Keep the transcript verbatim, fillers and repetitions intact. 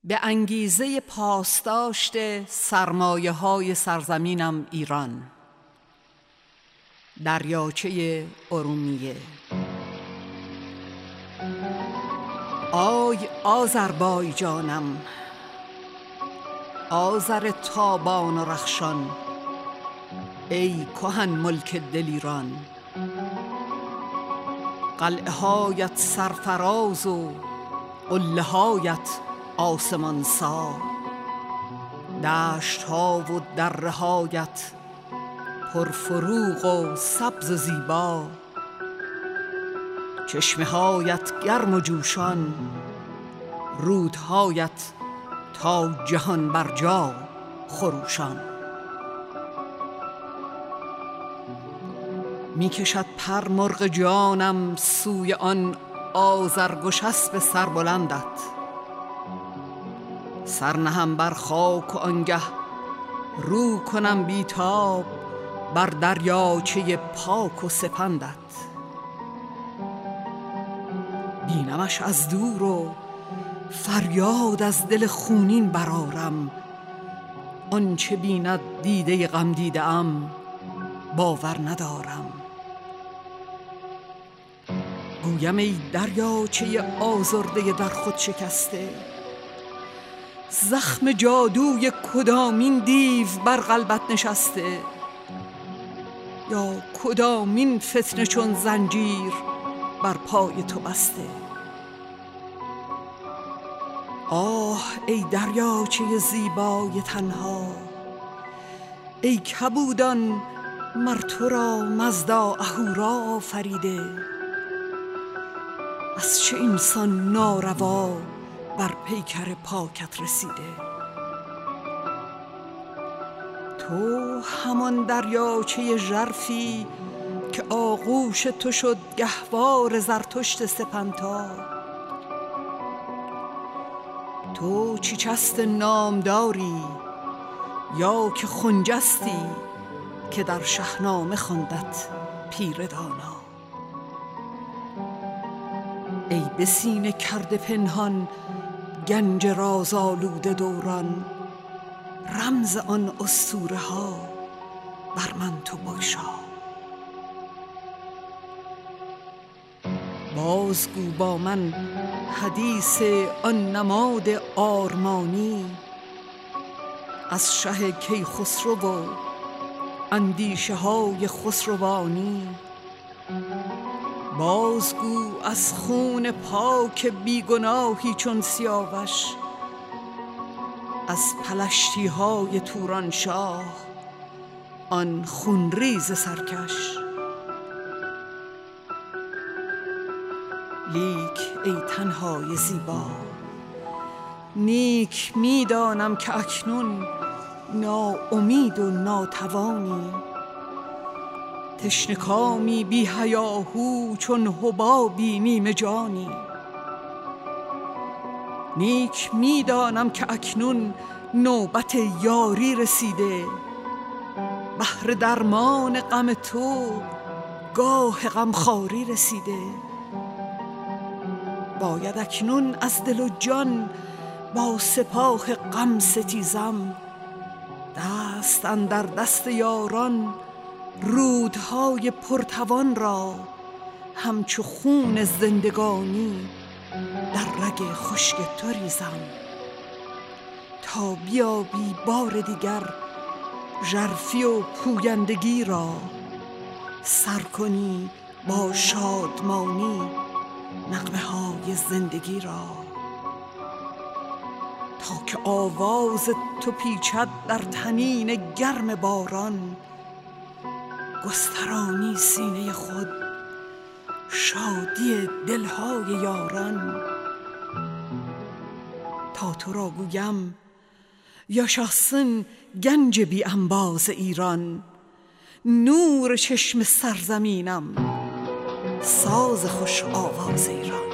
به انگیزه پاسداشت سرمایه‌های سرزمینم ایران. دریاچه ارومیه. آی آذربایجانم، آذر تابان و رخشان، ای کهن ملک دلیران. قلعه هایت سرفراز و قله هایت آسمان سا، دشت ها و دره هایت پرفروغ و سبز و زیبا، چشمه هایت گرم و جوشان، رودهایت تا جهان بر جا خروشان. می کشد پر مرغ جانم سوی آن آذرگشسب سربلندت، سر نهم بر خاک و آنگه رو کنم بیتاب بر دریاچه پاک و سپندت. بینمش از دور و فریاد از دل خونین برارم، آنچه بیند دیده غم دیده ام باور ندارم. گویم ای دریاچه آزرده در خود شکسته، زخم جادوی کدامین دیو بر قلبت نشسته، یا کدامین فتنه چون زنجیر بر پای تو بسته. آه ای دریاچه زیبای تنها، ای کبودان مر تو را مزدا اهورا آفریده، از چه اینسان ناروا بر پیکر پاکت رسیده. تو همان دریاچه ژرفی که آغوش تو شد گهوار زرتشت سپنتا. تو چیچست نامداری یا که خنجستی که در شهنامه خواندت پیر دانا. ای به سینه کرده پنهان گنج رازآلوده دوران، رمز آن اسطوره ها بر من تو بگشا. بازگو با من حدیث آن نماد آرمانی، از شه کیخسرو و اندیشه های خسروانی. بازگو از خون پاک بیگناهی چون سیاوش، از پلشتی های تورانشاه آن خونریز سرکش. لیک ای تنهای زیبا، نیک میدانم که اکنون ناامید و ناتوانی، تشنه‌کامی بی هیاهو چون حبابی نیمه جانی. نیک میدانم که اکنون نوبت یاری رسیده، بهر درمان غم تو گاه غمخواری رسیده. باید اکنون از دل و جان با سپاه غم ستیزم، دست اندر دست یاران رودهای پرتوان را همچو خون زندگانی در رگ خشک تو ریزم، تا بیابی بار دیگر ژرفی و پویندگی را، سر کنی با شادمانی نغمه های زندگی را. تا که آواز تو پیچد در طنین گرم باران، گسترانی سینه خود شادی دلهای یاران. تا تو را گویم یاشاسن گنج بی انباز ایران، نور چشم سرزمینم ساز خوش آواز ایران.